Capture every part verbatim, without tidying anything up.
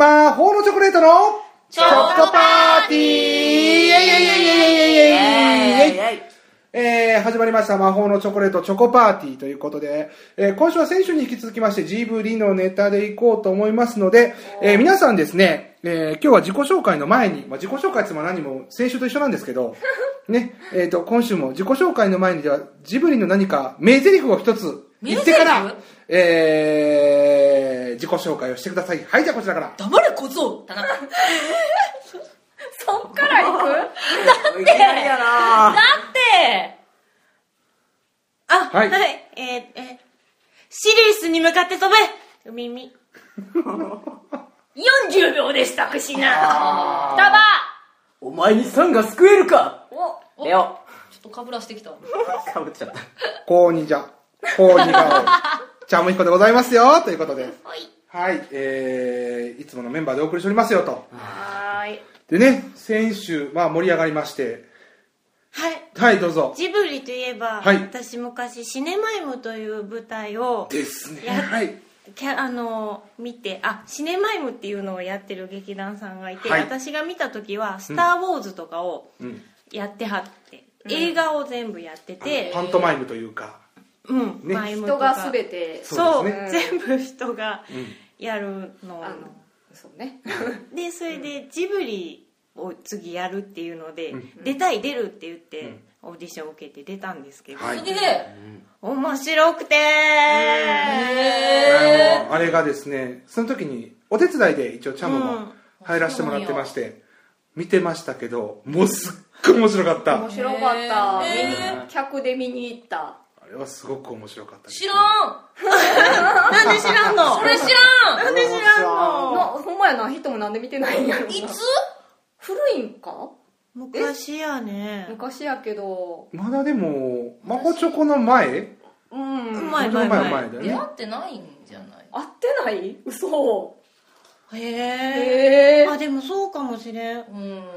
魔法のチョコレートのチョコパーティーイエイイエイイエイイエイイエイイエイえー、始まりました魔法のチョコレートチョコパーティーということで、えー、今週は先週に引き続きましてジブリのネタでいこうと思いますので、えー、皆さんですね、えー、今日は自己紹介の前に、まあ、自己紹介っても何も先週と一緒なんですけどね、えーと今週も自己紹介の前にではジブリの何か名台詞を一つ言ってから、えー、自己紹介をしてください。はい、じゃあこちらから。 黙れ小僧田中そっから行くだってだってあ、はい、はい、えー、えー、シリウスに向かって飛べうみみよんじゅうびょうで支度しな双葉お前にさんが救えるかおレオちょっとかぶらしてきたかぶっちゃったこうにじゃこうにがおちゃむひこでございますよということではい、えー、いつものメンバーでお送りしておりますよとはーいでね、先週、まあ、盛り上がりましてはいはいどうぞ。 ジブリといえば、 はい、 私昔シネマイムという舞台をですね、 はい、あの見てあシネマイムっていうのをやってる劇団さんがいて、はい、私が見た時は「スター・ウォーズ」とかをやってはって、うん、映画を全部やってて、 パントマイムというか、 うんね、マイムとか人が全てそう、ね、全部人がやるのを、 うん、そうねでそれでジブリを次やるっていうので、うん、出たい出るって言って、うん、オーディションを受けて出たんですけど、 はい、 すげえ面白くてー、 えー、あれがですねその時にお手伝いで一応チャムも入らせてもらってまして、うん、見てましたけどもうすっごい面白かった面白かった、えー、客で見に行ったあれはすごく面白かったです、 ね、知らんなんで知らんのそれ知らんなんで知らんのほんまやな人もなんで見てないんやろいつ古いんか昔やね昔やけどまだでもマホチョコの前うん前前前前だよね出会ってないんじゃない会ってない嘘へえあでもそうかもしれん、うん、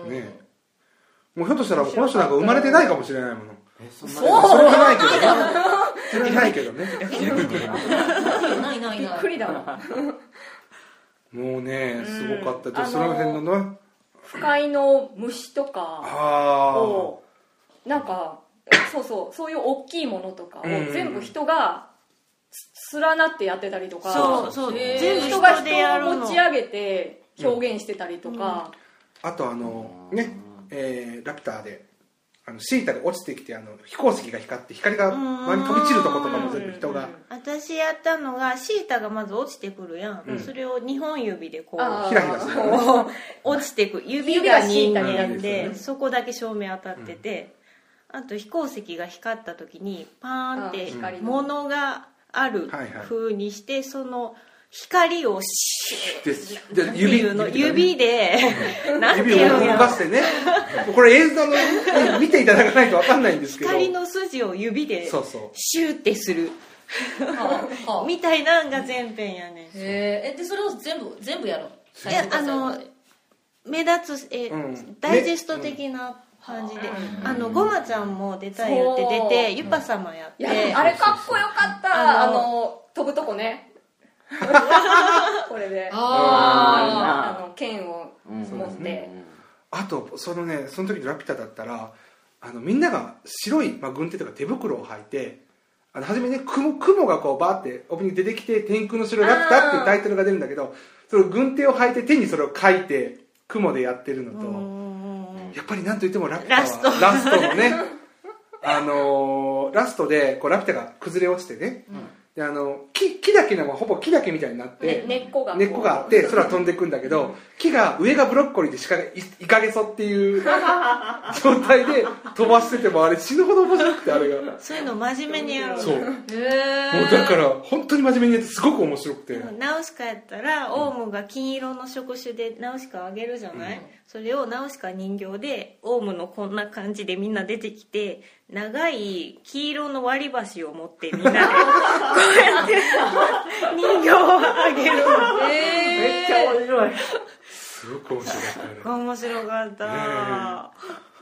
ねもうひょっとしたらこの人なんか生まれてないかもしれないものえそんなそうそれはないけどねないけどねないないないびっくりだわもうねすごかった、うん、その辺のね不快の虫とかをなんかそうそうそういう大きいものとかを全部人が連なってやってたりとか、 そうそう全部人が人を持ち上げて表現してたりとか、 うん、あとあのね、えー、ラピュタであのシータが落ちてきてあの飛行石が光って光が周りに飛び散るとことかも全部人が私やったのがシータがまず落ちてくるやん、うん、それをにほん指でこうひらひらする、ね、 落ちてくる指が人間で、ね、そこだけ照明当たってて、うん、あと飛行石が光った時にパーンって物がある風にしてその光をシュッて指の指でなんていうの指を動かしてねこれ映像の見ていただかないと分かんないんですけど光の筋を指でシュッてするみたいなのが全編やねん。 へえでそれを全部全部やるいやあの目立つえ、うん、ダイジェスト的な感じで、うん、あのごまちゃんも出たいよって出てユパ様やって、 うん、あれかっこよかったあの、あの飛ぶとこねこれでああの剣を持って、ね、 あとそのねその時のラピュタだったらあのみんなが白い、まあ、軍手とか手袋を履いてあの初めね 雲, 雲がこうバーってオープニングに出てきて天空の城ラピュタっていうタイトルが出るんだけどその軍手を履いて手にそれを書いて雲でやってるのとやっぱりなんといってもラピュタはラス ト, ラストのねあのー、ラストでこうラピュタが崩れ落ちてね、うんであの 木, 木だけのほぼ木だけみたいになって、 ね、根っこが根っこがあって空飛んでいくんだけど、うん、木が上がブロッコリーで下がイカゲソっていう状態で飛ばしててもあれ死ぬほど面白くてあれがそういうの真面目にやるのそうへーもうだから本当に真面目にやってすごく面白くてナウシカやったら、うん、オウムが金色の触手でナウシカをあげるじゃない、うん、それをナウシカ人形でオウムのこんな感じでみんな出てきて長い黄色の割り箸を持ってみんなでこうやって人形をあげるの、 えー、めっちゃ面白いすごく面白かった面白かった、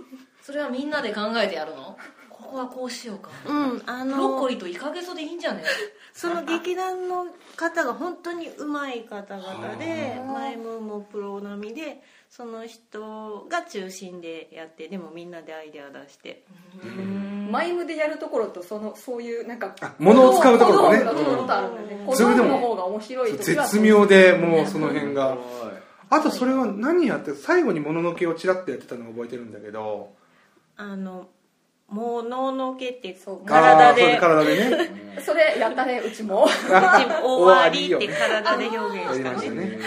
それはみんなで考えてやるの？ここはこうしようか、 うん、あのブロッコリーとイカゲソでいいんじゃね？ その劇団の方が本当に上手い方々で、マイムもプロ並みで、その人が中心でやって、でもみんなでアイデア出して、 マイムでやるところと、そのそういうなんか物を使うところがね、 小道具のところとあるんでね、小道具の方が面白い時は絶妙で、もうその辺があとそれは何やって最後にもののけをちらっとやってたのを覚えてるんだけど、 あのもののけって体で体でねそれやったね、うちもうち終わりって体で表現したね。 ね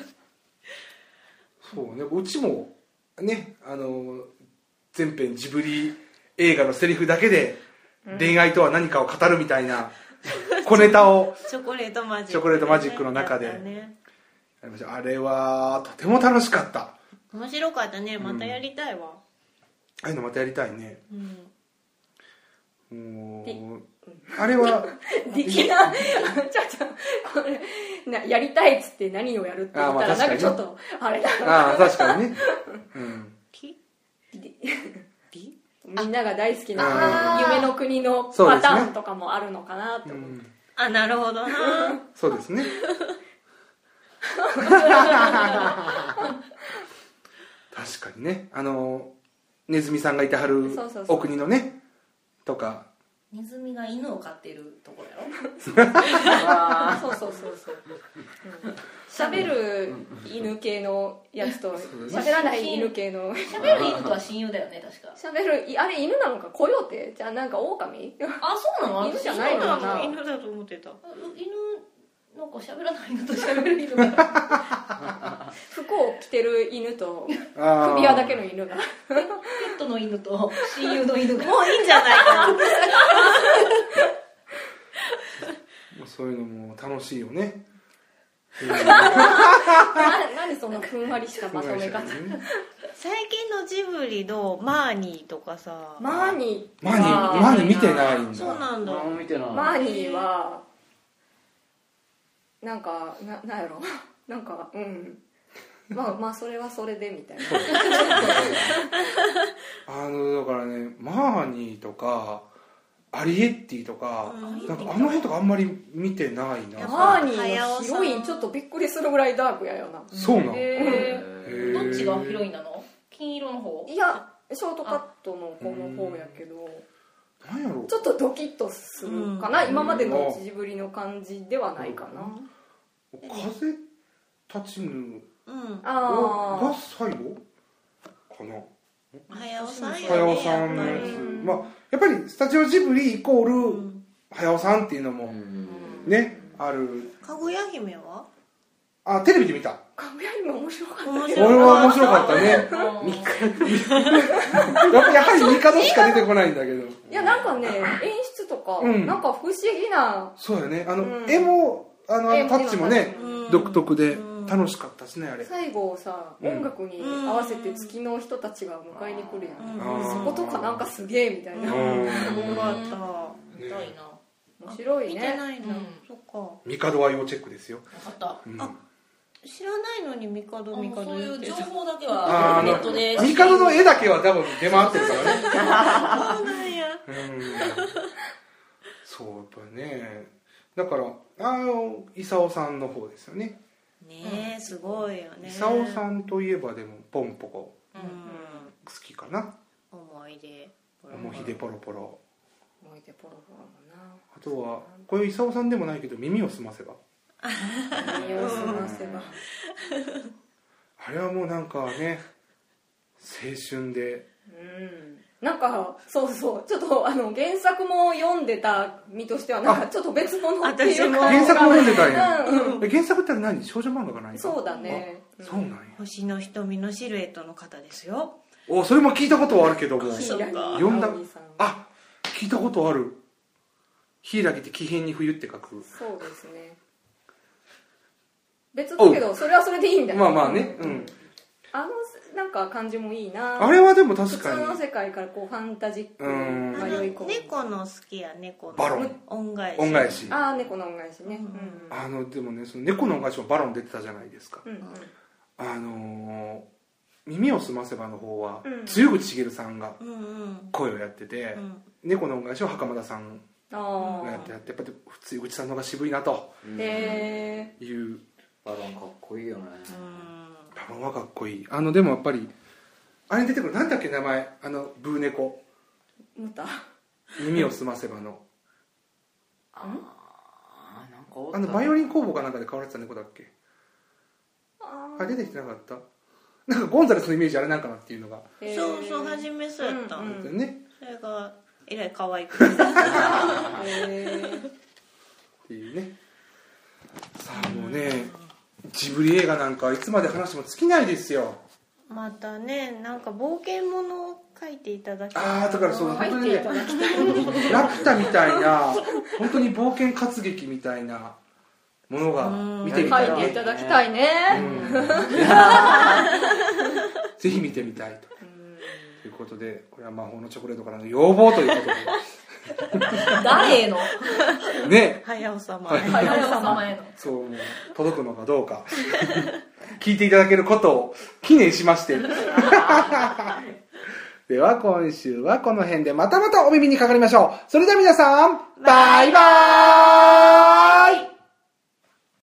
そうね、うちもね、あの全編ジブリ映画のセリフだけで恋愛とは何かを語るみたいな小ネタをチョコレートマジック、 チョコレートマジックの中で、ね、あれはとても楽しかった。 面白かったね。またやりたいわ、うん、ああいうのまたやりたいね、 うん、 もうあれはできなちゃちゃこれなやりたいっつって何をやるって言ったら、なんかちょっとあれだな。 あ確かにね、うん、 みんなが大好きな夢の国のパターンとかもあるのかなと思って、ね、うん、 あ、なるほどなそうですね確かにね、あのネズミさんがいてはるお国のねとか、 ネズミが犬を飼ってるところやろあそうそうそうそう喋、うん、る犬系のやつと喋らない犬系の喋る犬とは親友だよね、確か。 喋るあれ犬なのかコヨーテじゃあなんか狼あ、そうなの？ 犬じゃないのかな。 犬だと思ってた。 犬なんか喋らない犬と喋る犬が服を着てる犬と首輪だけの犬がペットの犬と親友の犬がもういいんじゃないかなそういうのも楽しいよね何そのふんわりしたまとめ方最近のジブリのマーニーとかさ、 マーニーマーニーマーニー見てないんだ。 そうなんだ。 マーニーはなんか な, なんやろなんかうんまあまあそれはそれでみたいなあのだからね、マーニーとかアリエッティとか、うん、なんかあの辺とかあんまり見てないな。 マーニーのヒロインちょっとびっくりするぐらいダークやよな。 そうなの？ へーどっちがヒロインなの？金色の方？ いやショートカットの子の方やけど、 なんやろちょっとドキッとするかな、うん、今までのジブリの感じではないかな、 うん、風立ちぬ、うん、 あが最後かな。 早尾さんやね、 早尾さんのやつ、うん、まあやっぱりスタジオジブリイコール、うん、早尾さんっていうのもね、うん、ある。かぐや姫はあ、テレビで見た。 かぐや姫面白かったね。 俺は面白かったねやはりミカドしか出てこないんだけど、いやなんかね演出とか、うん、なんか不思議な。 そうやね、あの、うん、絵もあのタッチもね、うん、独特で楽しかったですね。あれ最後さ、うん、音楽に合わせて月の人たちが迎えに来るやん、うん、そことかなんかすげえみたいな。 よかった、 見たいな。 面白いね。 見てないな、うん、そっか。 ミカドは要チェックですよ。 分かった、 うん、 あ知らないのにミカドミカドそういう情報だけはネットで。 ミカドの絵だけは多分出回ってるからねそうなんや、 うん、そうやっぱりね。だからあの功さんの方ですよね。 ねえ、すごいよね。 功さんといえばでもポンポコ、うん、好きかな。 思い出思い出ポロポロ、 思い出ポロポロもな。 あとはこういう功さんでもないけど耳をすませば耳をすませばあれはもうなんかね青春で、 うん、なんかそうそうちょっとあの原作も読んでた身としてはなんかちょっと別物っていうか。 原作も読んでたんや、うん、原作って何？少女漫画か何か？ そうだね、 うん、そうなんや。 星の瞳のシルエットの方ですよ。 お、それも聞いたことはあるけども読んだ。あ、聞いたことある。柊って木偏に冬って書く。 そうですね。別だけどそれはそれでいいんだよ。 まあまあね、うん、 あのなんか感じもいいな。 あれはでも確かに普通の世界からこうファンタジックに迷い込む。 猫の好きや。猫のバロン恩返し。 恩返し。 ああ猫の恩返しね、 うん、あのでもねその猫の恩返しもバロン出てたじゃないですか、 うんうん、 あのー耳をすませばの方は、 うん、 露口茂さんが声をやってて、 うん、 猫の恩返しを袴田さんがやってやって、やっぱり露口さんの方が渋いなとへいう。 バロンかっこいいよね。 バロンはかっこいい。あのでもやっぱりあれに出てくるなんだっけ名前、あのブー猫、 ムタ耳をすませばのああ、なんかあのバイオリン工房かなんかで飼われてた猫だっけ。ああ出てきてなかった。なんかゴンザレスのイメージあれなんかなっていうのが、 そうそう初めそうやったん、 うんうん、ね、 それがえらい可愛くてっていうね。さあもうね、ジブリ映画なんかいつまで話も尽きないですよ。 またね、なんか冒険物を書いていただきたい。 ああだからその本当にねラピュタみたいな本当に冒険活劇みたいなものが見てみたいね。 書いていただきたいね、うん、 ぜひ見てみたいとということで、これは魔法のチョコレートからの要望ということで誰へのね、 早尾様へ早尾様へのそうもう届くのかどうか聞いていただけることを記念しましてでは今週はこの辺で、またまたお耳にかかりましょう。それでは皆さんバイバーイ。